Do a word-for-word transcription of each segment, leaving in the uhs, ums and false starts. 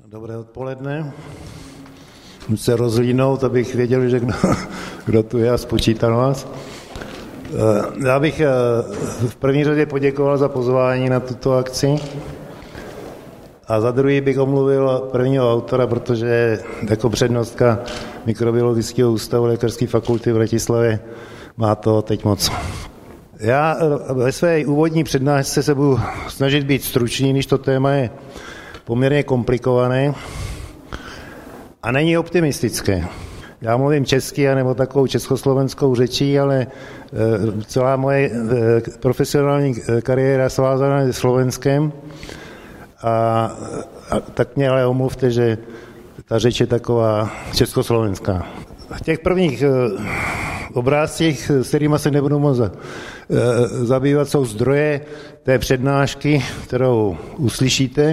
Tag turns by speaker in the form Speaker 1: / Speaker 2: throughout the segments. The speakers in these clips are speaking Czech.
Speaker 1: Dobré odpoledne. Musím se rozhlídnout, abych věděl, že kdo, kdo tu je a spočítal vás. Já bych v první řadě poděkoval za pozvání na tuto akci a za druhý bych omluvil prvního autora, protože jako přednostka Mikrobiologického ústavu Lékařské fakulty v Bratislavě má to teď moc. Já ve své úvodní přednášce se budu snažit být stručný, když to téma je poměrně komplikované a není optimistické. Já mluvím česky, nebo takovou československou řečí, ale celá moje profesionální kariéra je svázaná se Slovenskem a, a tak mě ale omluvte, že ta řeč je taková československá. V těch prvních obrázcích, s kterými se nebudu moc zabývat, jsou zdroje té přednášky, kterou uslyšíte.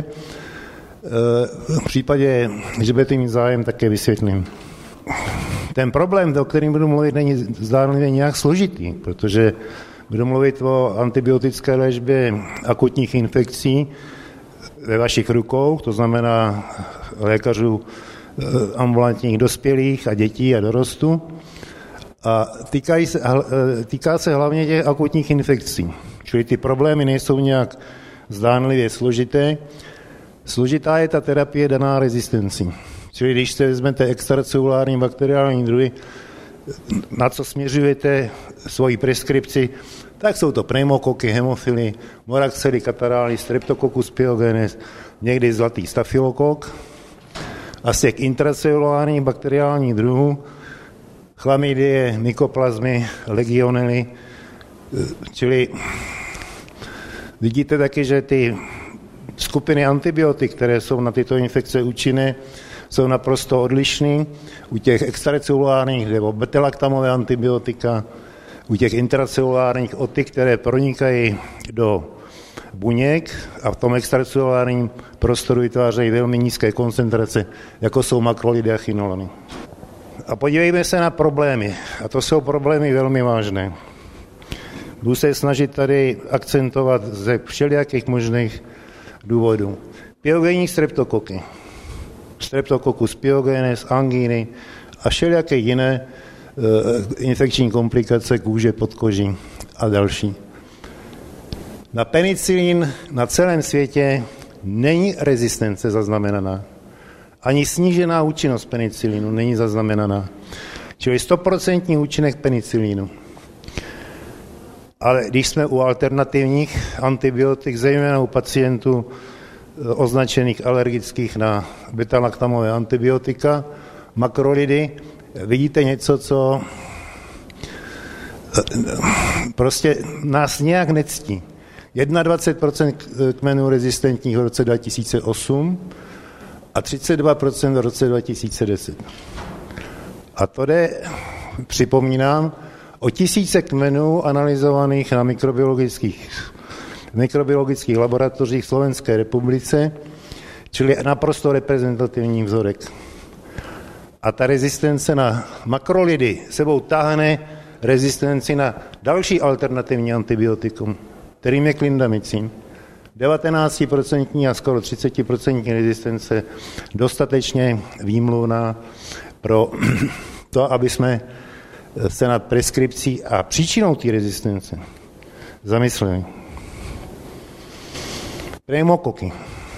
Speaker 1: V případě, že budete mít zájem, také vysvětlím. Ten problém, o kterém budu mluvit, není zdánlivě nějak složitý, protože budu mluvit o antibiotické léčbě akutních infekcí ve vašich rukou, to znamená lékařů ambulantních dospělých a dětí a dorostu. A týkají se, týká se hlavně těch akutních infekcí, čili ty problémy nejsou nějak zdánlivě složité. Složitá je ta terapie daná rezistencí. Čili když se vezmete extracelulární bakteriální druhy, na co směřujete svoji preskripci, tak jsou to pneumokoky, hemofily, moraxely, katarály, streptococcus pyogenes, někdy zlatý stafylokok. A z těch intracelulárních bakteriálních druhů chlamydie, mykoplazmy, legionely, čili vidíte taky, že ty skupiny antibiotik, které jsou na tyto infekce účinné, jsou naprosto odlišné. U těch extracelulárních nebo betalaktamové antibiotika, u těch intracelulárních o ty, které pronikají do buněk a v tom extracelulárním prostoru vytvářejí velmi nízké koncentrace, jako jsou makrolidy a chinolony. A podívejme se na problémy. A to jsou problémy velmi vážné. Budu se snažit tady akcentovat ze všelijakých možných důvodů. Pyogenní streptokoky, Streptococcus pyogenes, angíny a všelijaké jiné e, infekční komplikace kůže, podkoží a další. Na penicilin na celém světě není rezistence zaznamenaná. Ani snížená účinnost penicilinu není zaznamenaná. Čili stoprocentní účinek penicilinu. Ale když jsme u alternativních antibiotik, zejména u pacientů označených alergických na betalaktamové antibiotika, makrolidy, vidíte něco, co prostě nás nějak nectí. dvacet jedna procent kmenů rezistentních v roce dva tisíce osm a třicet dva procent v roce dva tisíce deset. A to jde, připomínám, o tisíce kmenů analyzovaných na mikrobiologických, mikrobiologických laboratořích v Slovenské republice, čili naprosto reprezentativní vzorek. A ta rezistence na makrolidy sebou táhne rezistenci na další alternativní antibiotikum, kterým je klindamycin. devatenáct procent a skoro třicet procent rezistence dostatečně výmluvná pro to, aby jsme se nad preskripcí a příčinou té rezistence zamysleli. Pneumokoky.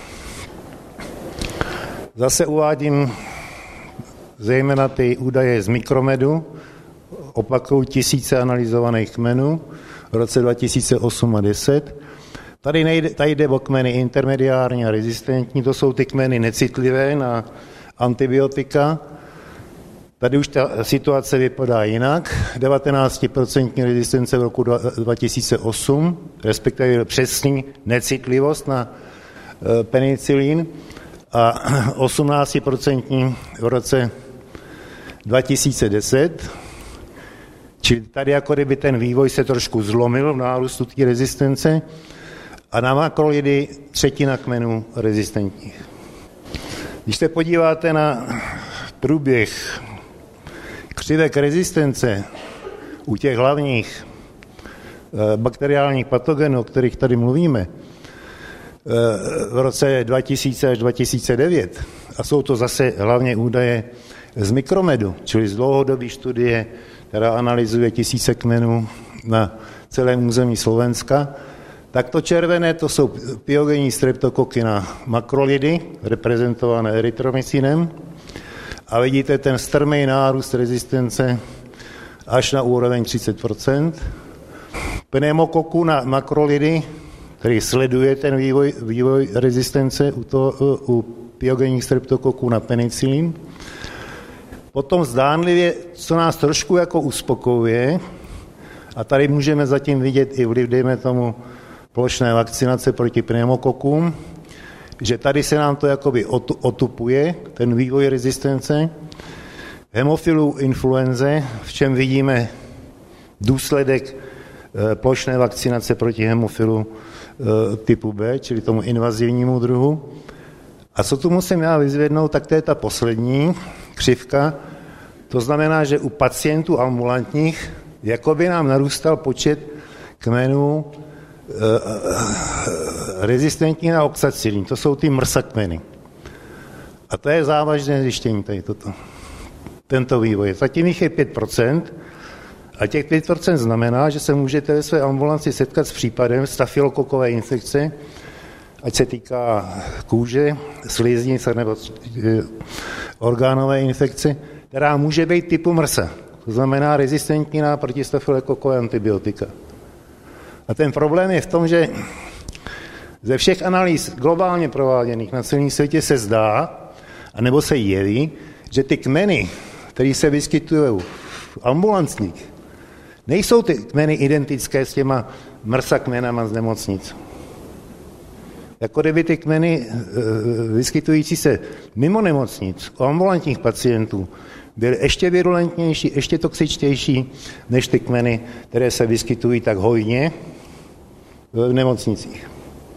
Speaker 1: Zase uvádím zejména ty údaje z Mikromedu, opakuju tisíce analyzovaných kmenů v roce dva tisíce osm a deset. Tady, nejde, tady jde o kmeny intermediární a rezistentní, to jsou ty kmeny necitlivé na antibiotika. Tady už ta situace vypadá jinak. devatenáct procent rezistence v roku dva tisíce osm, respektive přesný necitlivost na penicilin a osmnáct procent v roce dva tisíce deset. Čili tady jako kdyby ten vývoj se trošku zlomil v nárůstu té rezistence a na makrolidy třetina kmenů rezistentních. Když se podíváte na průběh křivek rezistence u těch hlavních bakteriálních patogenů, o kterých tady mluvíme, v roce dva tisíce až dva tisíce devět a jsou to zase hlavně údaje z Mikromedu, čili z dlouhodobé studie, která analyzuje tisíce kmenů na celém území Slovenska, tak to červené to jsou pyogenní streptokoky na makrolidy, reprezentované erytromycinem, a vidíte ten strmý nárůst rezistence až na úroveň třicet procent. Pneumokoku na makrolidy, který sleduje ten vývoj, vývoj rezistence u, to, u pyogenních streptokoků na penicilin. Potom zdánlivě, co nás trošku jako uspokojuje, a tady můžeme zatím vidět i vliv, dejme tomu, plošné vakcinace proti pneumokokům, že tady se nám to jakoby otupuje, ten vývoj rezistence. Hemofilů influenze, v čem vidíme důsledek plošné vakcinace proti hemofilu typu B, čili tomu invazivnímu druhu. A co tu musím já vyzvednout, tak to je ta poslední křivka. To znamená, že u pacientů ambulantních jakoby nám narůstal počet kmenů rezistentní na oxacilin. To jsou ty MRSA kmeny. A to je závažné zjištění tady toto. Tento vývoj. Zatím jich je pět procent a těch pět procent znamená, že se můžete ve své ambulanci setkat s případem stafylokokové infekce, ať se týká kůže, sliznic nebo orgánové infekce, která může být typu MRSA. To znamená rezistentní na protistafylokokové antibiotika. A ten problém je v tom, že ze všech analýz globálně prováděných na celém světě se zdá, anebo se jeví, že ty kmeny, které se vyskytují v ambulancích, nejsou ty kmeny identické s těma MRSA kmenama z nemocnic. Jako kdyby ty kmeny vyskytující se mimo nemocnic, u ambulantních pacientů, byly ještě virulentnější, ještě toxičtější, než ty kmeny, které se vyskytují tak hojně v nemocnicích.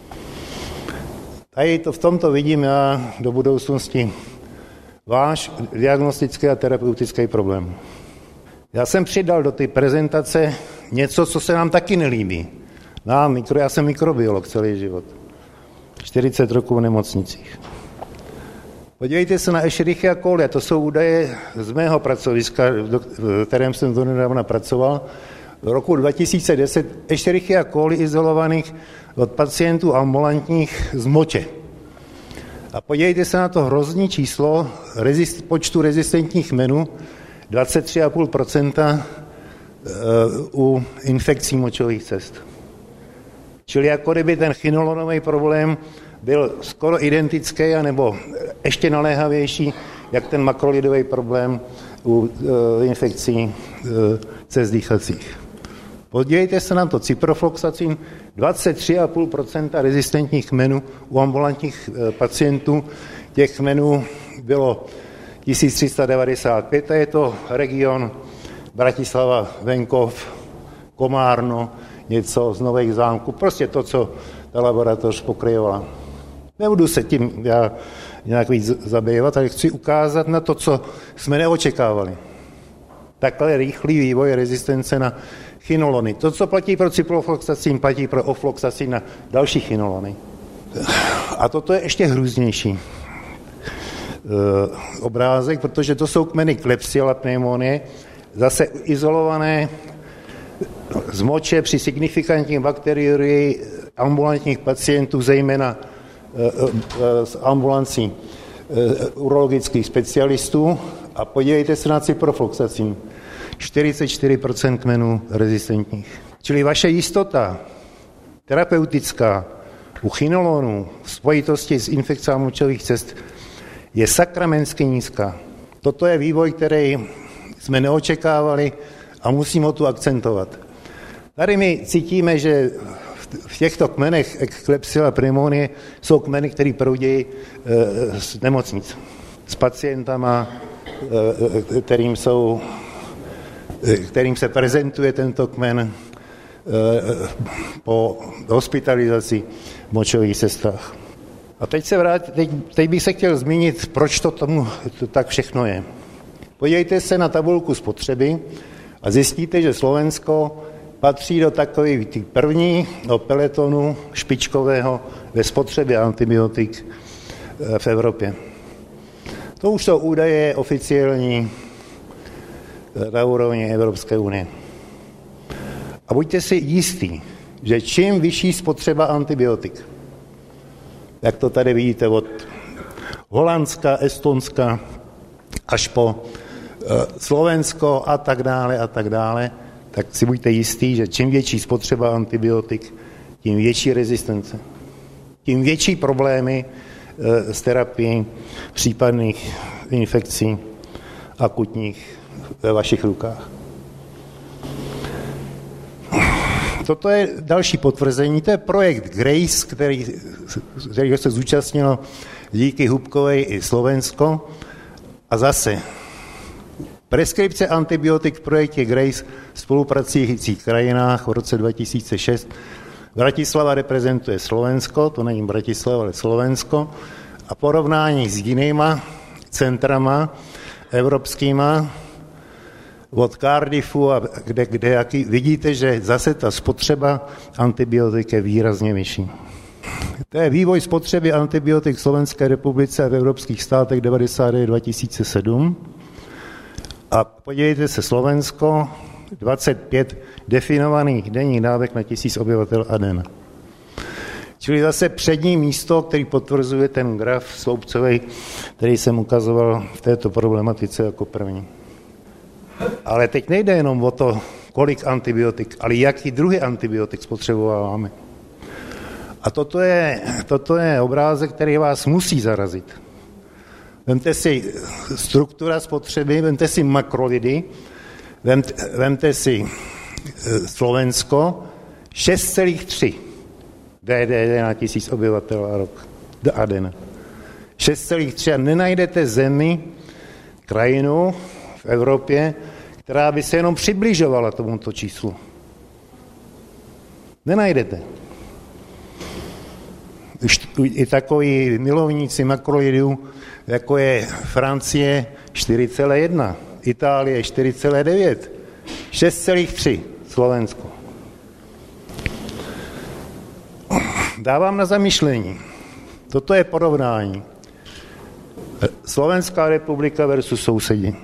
Speaker 1: Tady to, v tomto vidím já do budoucnosti váš diagnostický a terapeutický problém. Já jsem přidal do té prezentace něco, co se nám taky nelíbí. No, mikro, já jsem mikrobiolog celý život. čtyřicet roků v nemocnicích. Podívejte se na Escherichia coli, to jsou údaje z mého pracoviska, v kterém jsem donedávna pracoval. V roku dva tisíce deset Escherichia coli izolovaných od pacientů ambulantních z moče. A podívejte se na to hrozný číslo rezist, počtu rezistentních kmenů, dvacet tři celá pět procenta u infekcí močových cest. Čili jako kdyby ten chinolonový problém byl skoro identický, anebo ještě naléhavější, jak ten makrolidový problém u uh, infekcí uh, cest dýchacích. Podívejte se na to, ciprofloxacin, dvacet tři celá pět procenta rezistentních kmenů u ambulantních uh, pacientů. Těch kmenů bylo tisíc tři sta devadesát pět a je to region Bratislava, Venkov, Komárno, něco z Nových Zámků, prostě to, co ta laboratoř pokryjovala. Nebudu se tím já nějak víc zabývat, ale chci ukázat na to, co jsme neočekávali. Takhle rychlý vývoj rezistence na chinolony. To, co platí pro ciprofloxacin, platí pro ofloxacin na další chinolony. A toto je ještě hrůznější e, obrázek, protože to jsou kmeny Klebsiella pneumonie, zase izolované z moče při signifikantní bakteriurii ambulantních pacientů, zejména z ambulancí urologických specialistů, a podívejte se na ciprofloxacin. čtyřicet čtyři procent kmenů rezistentních. Čili vaše jistota terapeutická u chinolonů v spojitosti s infekcemi močových cest je sakramensky nízká. Toto je vývoj, který jsme neočekávali a musím ho tu akcentovat. Tady my cítíme, že v těchto kmenech Klebsiella pneumonie jsou kmeny, které proudí z nemocnic. S pacientama, kterým, jsou, kterým se prezentuje tento kmen po hospitalizaci v močových cestách. A teď, se vrát, teď, teď bych se chtěl zmínit, proč to tomu to tak všechno je. Podívejte se na tabulku spotřeby a zjistíte, že Slovensko patří do takových první do peletonu špičkového ve spotřebě antibiotik v Evropě. To už jsou údaje oficiální na úrovni Evropské unie. A buďte si jistí, že čím vyšší spotřeba antibiotik, jak to tady vidíte od Holandska, Estonska až po Slovensko a tak dále a tak dále, tak si buďte jistí, že čím větší spotřeba antibiotik, tím větší rezistence, tím větší problémy s terapií případných infekcí akutních ve vašich rukách. Toto je další potvrzení, to je projekt GRACE, který, kterýho se zúčastnilo díky Hubkovej i Slovensko. A zase, preskripce antibiotik v projektě GRACE v spolupracujících krajinách v roce dva tisíce šest. Bratislava reprezentuje Slovensko, to není Bratislava, ale Slovensko. A porovnání s jinýma centrama evropskýma, od Cardiffu a kde, kde jaký, vidíte, že zase ta spotřeba antibiotik je výrazně vyšší. To je vývoj spotřeby antibiotik v Slovenské republice a v evropských státech devadesát devět dva tisíce sedm. A podívejte se, Slovensko, dvacet pět definovaných denních dávek na tisíc obyvatel a den. Čili zase přední místo, který potvrzuje ten graf sloupcový, který jsem ukazoval v této problematice jako první. Ale teď nejde jenom o to, kolik antibiotik, ale jaký druhý antibiotik spotřebováváme. A toto je, toto je obrázek, který vás musí zarazit. Vemte si struktura spotřeby, vemte si makrolidy, vemte, vemte si Slovensko, šest celá tři D D D na tisíc obyvatel a rok a den. šest celá tři a nenajdete zemi, krajinu v Evropě, která by se jenom přibližovala tomuto číslu. Nenajdete. I takoví milovníci makrolidů, jako je Francie čtyři celá jedna, Itálie čtyři celá devět, šest celá tři Slovensko. Dávám na zamyšlení. Toto je porovnání. Slovenská republika versus sousedi.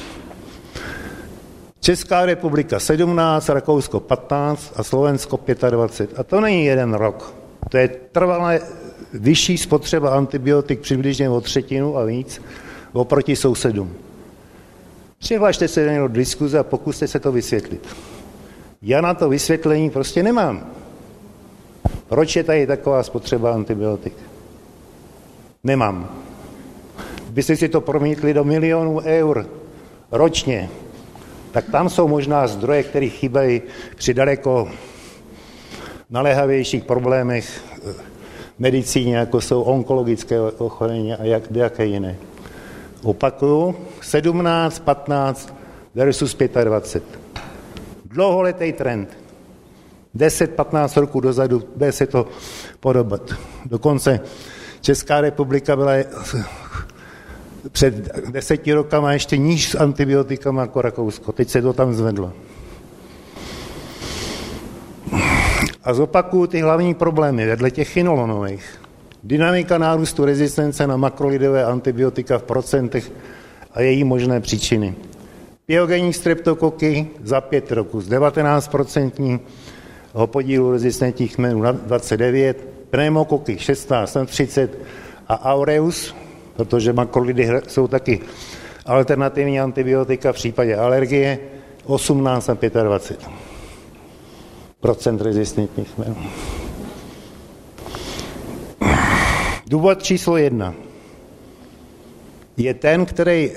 Speaker 1: Česká republika sedmnáct, Rakousko patnáct a Slovensko dvacet pět. A to není jeden rok. To je trvalé vyšší spotřeba antibiotik přibližně o třetinu a víc oproti sousedům. Přihlašte se do diskuze a pokuste se to vysvětlit. Já na to vysvětlení prostě nemám. Proč je tady taková spotřeba antibiotik? Nemám. Kdybyste si to promítli do milionů eur ročně, tak tam jsou možná zdroje, které chybějí při daleko naléhavějších problémech medicíně, jako jsou onkologické ochorení a jak, jaké jiné. Opakuju, sedmnáct, patnáct versus dvacet pět. Dlouholetý trend. deset patnáct roků dozadu bude se to podobat. Dokonce Česká republika byla před deseti rokama ještě níž s antibiotikama jako Rakousko. Teď se to tam zvedlo. A zopakuju ty hlavní problémy vedle těch chinolonových. Dynamika nárůstu rezistence na makrolidové antibiotika v procentech a její možné příčiny. Pyogenní streptokoky za pět roků z devatenáct procent podílu rezistentních kmenů na dvacet devět, pneumokoky šestnáct na třicet a aureus, protože makrolidy jsou taky alternativní antibiotika v případě alergie, osmnáct na dvacet pět procent rezistentních kmenů. Důvod číslo jedna je ten, který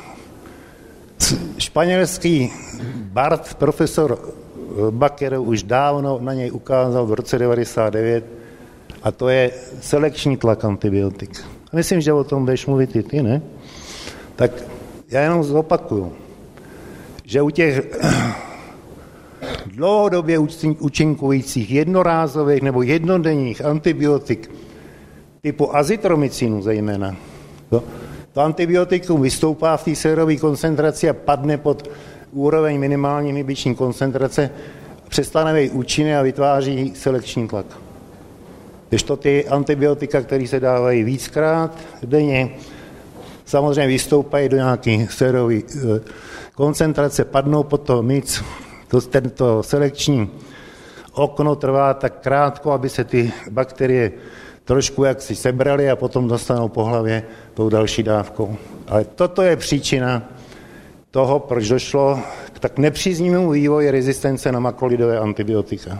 Speaker 1: španělský bard, profesor Baker už dávno na něj ukázal v roce devadesát devět, a to je selekční tlak antibiotik. Myslím, že o tom budeš mluvit i ty, ne? Tak já jenom zopakuju, že u těch dlouhodobě účinkujících jednorázových nebo jednodenních antibiotik typu azitromycinu zejména, to, to antibiotikum vystoupá v té sérové koncentraci a padne pod úroveň minimální inhibiční koncentrace, přestane být účinné a vytváří selekční tlak. Když to ty antibiotika, které se dávají víckrát denně, samozřejmě vystoupají do nějaké sérové koncentrace, padnou pod to míc, to, tento selekční okno trvá tak krátko, aby se ty bakterie trošku jaksi sebraly a potom dostanou po hlavě tou další dávkou. Ale toto je příčina toho, proč došlo k tak nepříznivému vývoji rezistence na makrolidové antibiotika.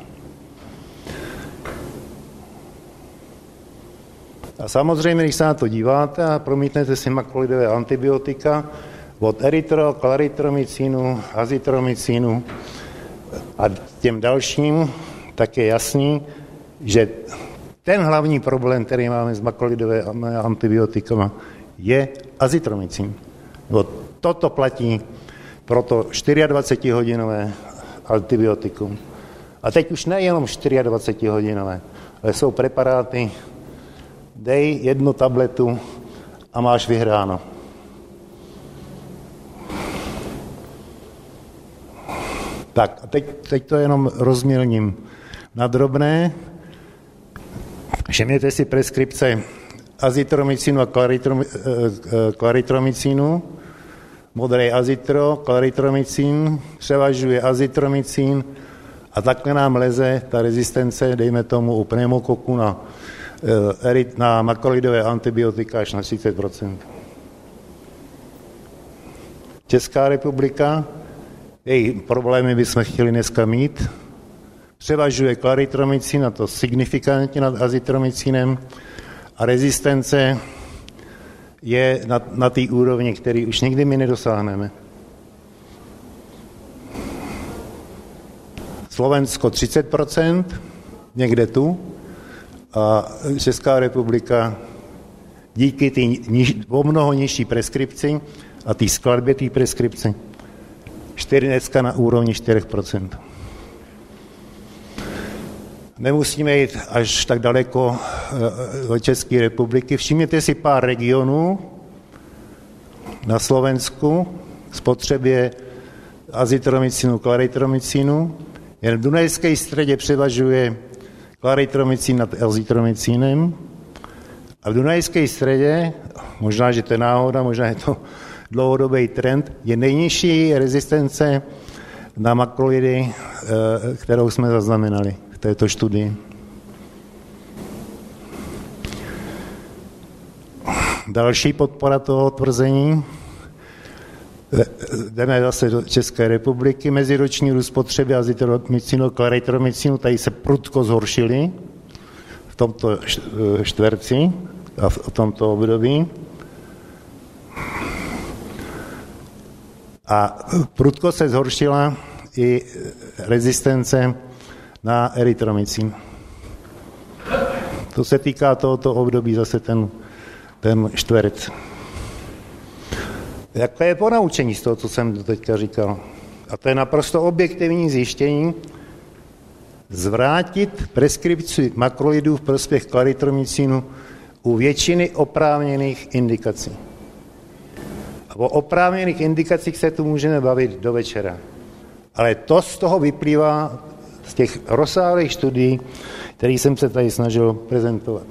Speaker 1: A samozřejmě, když se na to díváte a promítnete si makrolidové antibiotika od erytro, klaritromycinu, azitromycinu a těm dalším, tak je jasný, že ten hlavní problém, který máme s makrolidové antibiotikama, je azitromycin. Toto platí pro to dvacetičtyřhodinové antibiotikum. A teď už nejenom dvacetičtyřhodinové, ale jsou preparáty, dej jednu tabletu a máš vyhráno. Tak a teď, teď to jenom rozmělním na drobné. Všimněte si preskripce azitromycinu a klaritromycinu. Modrý azitro, klaritromycin, převažuje azitromycin a takhle nám leze ta rezistence, dejme tomu u pneumokoku na, na makrolidové antibiotika až na třicet procent. Česká republika, její problémy bychom chtěli dneska mít, převažuje klaritromycin, a to signifikantně nad azitromycinem, a rezistence je na, na té úrovni, který už nikdy my nedosáhneme. Slovensko třicet procent, někde tu, a Česká republika díky té o mnoho nižší preskripci a té skladbě té preskripci čtyři dneska na úrovni čtyři procenta. Nemusíme jít až tak daleko do České republiky. Všimněte si pár regionů na Slovensku spotřebě azitromycinu, klaritromycinu. Jen v Dunajské středě převažuje klaritromycin nad azitromycinem. A v Dunajské středě, možná, že to je náhoda, možná je to dlouhodobý trend, je nejnižší rezistence na makrolidy, kterou jsme zaznamenali v této studii. Další podpora toho tvrzení. Jdeme zase do České republiky. Meziroční růst spotřeby azitromycinu, klaritromycinu, tady se prudko zhoršily v tomto čtverci a v tomto období. A prudko se zhoršila i rezistence na erytromycin. To se týká tohoto období zase ten, ten čtverec. Jaké je ponaučení z toho, co jsem teďka říkal? A to je naprosto objektivní zjištění. Zvrátit preskripci makrolidů v prospěch klaritromycinu u většiny oprávněných indikací. A o oprávněných indikacích se tu můžeme bavit do večera. Ale to z toho vyplývá z těch rozsáhlých studií, které jsem se tady snažil prezentovat.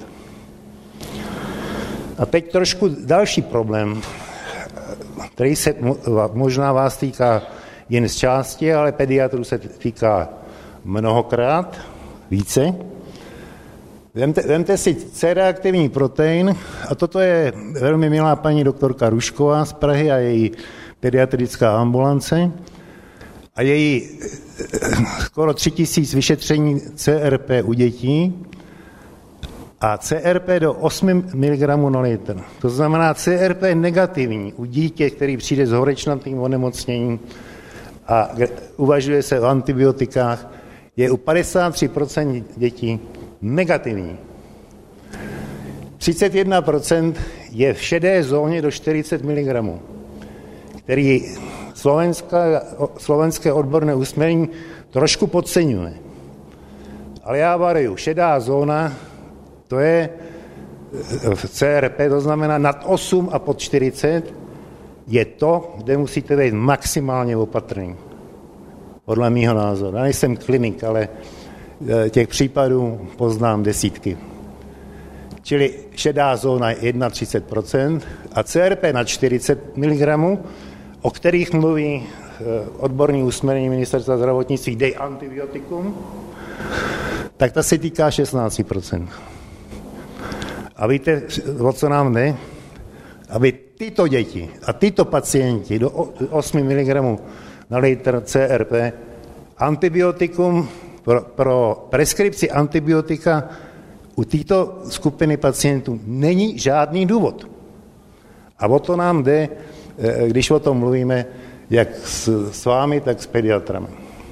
Speaker 1: A teď trošku další problém, který se možná vás týká jen z části, ale pediatrů se týká mnohokrát, více. Vemte, vemte si C-reaktivní protein, a toto je velmi milá paní doktorka Rušková z Prahy a její pediatrická ambulance a její skoro tři tisíce vyšetření C R P u dětí a C R P do osm miligramů na litr. To znamená C R P negativní u dítě, který přijde s horečnatým onemocněním a uvažuje se o antibiotikách, je u padesát tři procent dětí negativní. třicet jedna procent je v šedé zóně do čtyřicet miligramů, který slovenské odborné usměrnění trošku podceňuje. Ale já varuju, šedá zóna, to je v C R P, to znamená nad osm a pod čtyřicet, je to, kde musíte být maximálně opatrný. Podle mýho názoru. Já nejsem klinik, ale těch případů poznám desítky. čili šedá zóna je třicet jedna procent a C R P na čtyřicet miligramů, o kterých mluví odborní usměrnění ministerstva zdravotnictví, dej antibiotikum, tak ta se týká šestnáct procent. A víte, o co nám jde? Aby tyto děti a tyto pacienti do osm miligramů na litr C R P antibiotikum pro, pro preskripci antibiotika u této skupiny pacientů není žádný důvod. A o to nám jde, když o tom mluvíme, jak s, s vámi, tak s pediatrami.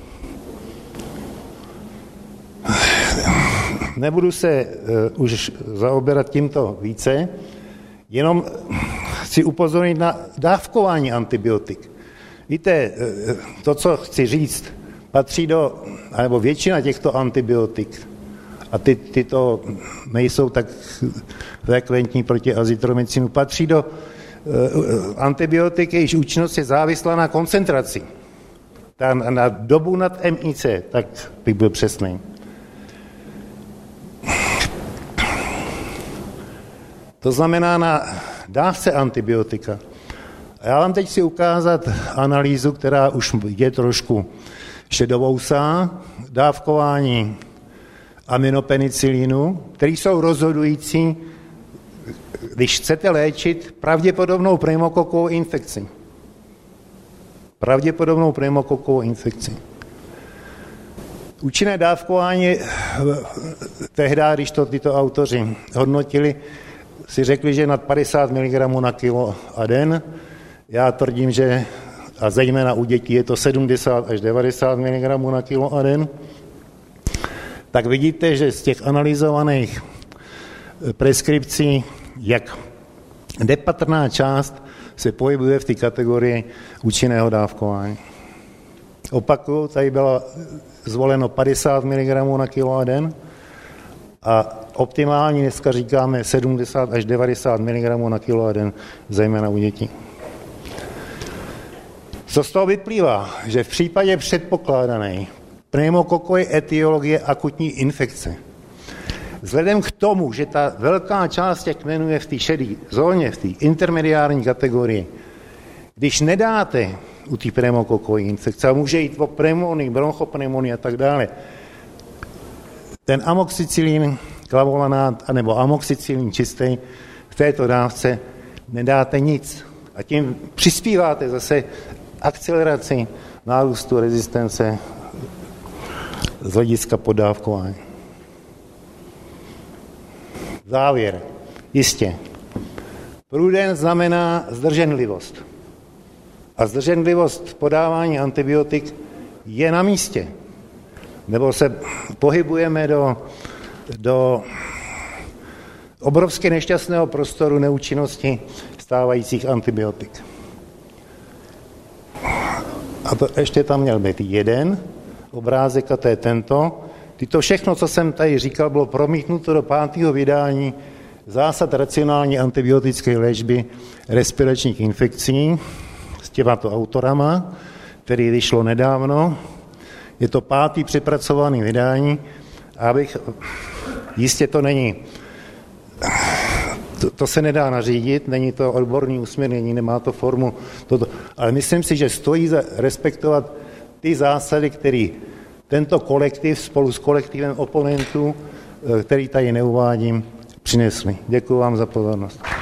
Speaker 1: Nebudu se uh, už zaoberat tímto více, jenom chci upozornit na dávkování antibiotik. Víte, uh, to, co chci říct, patří do, nebo většina těchto antibiotik, a ty, tyto nejsou tak frekventní proti azitromycinu, patří do uh, antibiotik, jejíž účinnost je závislá na koncentraci. Ta, na dobu nad M I C, tak bych byl přesný. To znamená na dávce antibiotika. A já vám teď chci ukázat analýzu, která už je trošku šedovousá, dávkování aminopenicilinu, které jsou rozhodující, když chcete léčit pravděpodobnou pneumokokovou infekci. Pravděpodobnou pneumokokovou infekci. Účinné dávkování tehdy, když to tyto autoři hodnotili, si řekli, že nad padesát miligramů na kilo a den. Já tvrdím, že a zejména u dětí je to sedmdesát až devadesát miligramů na kilo a den. Tak vidíte, že z těch analyzovaných preskripcí, jak nepatrná část se pohybuje v té kategorii účinného dávkování. Opakuju, tady bylo zvoleno padesát miligramů na kilo a den a optimální dneska říkáme sedmdesát až devadesát miligramů na kilo a den, zejména u dětí. Co z toho vyplývá? Že v případě předpokládané pneumokokové etiologie akutní infekce, vzhledem k tomu, že ta velká část těch kmenů je v té šedé zóně, v té intermediární kategorii, když nedáte u té pneumokokové infekce, a může jít o pneumonii, bronchopneumonii a tak dále, ten amoxicilin, klavolanát, nebo amoxicilin čistý v této dávce nedáte nic. A tím přispíváte zase akceleraci nárůstu rezistence z hlediska podávkování. Závěr. Jistě. Prudence znamená zdrženlivost. A zdrženlivost podávání antibiotik je na místě. Nebo se pohybujeme do, do obrovské nešťastného prostoru neúčinnosti stávajících antibiotik. A to ještě tam měl být jeden obrázek, a to je tento. Tyto všechno, co jsem tady říkal, bylo promítnuto do pátého vydání Zásad racionální antibiotické léčby respiračních infekcí s těmato autorama, který vyšlo nedávno. Je to pátý přepracovaný vydání, abych, jistě to není, to, to se nedá nařídit, není to odborný usměrnění, nemá to formu, toto, ale myslím si, že stojí za respektovat ty zásady, které tento kolektiv spolu s kolektivem oponentů, který tady neuvádím, přinesli. Děkuji vám za pozornost.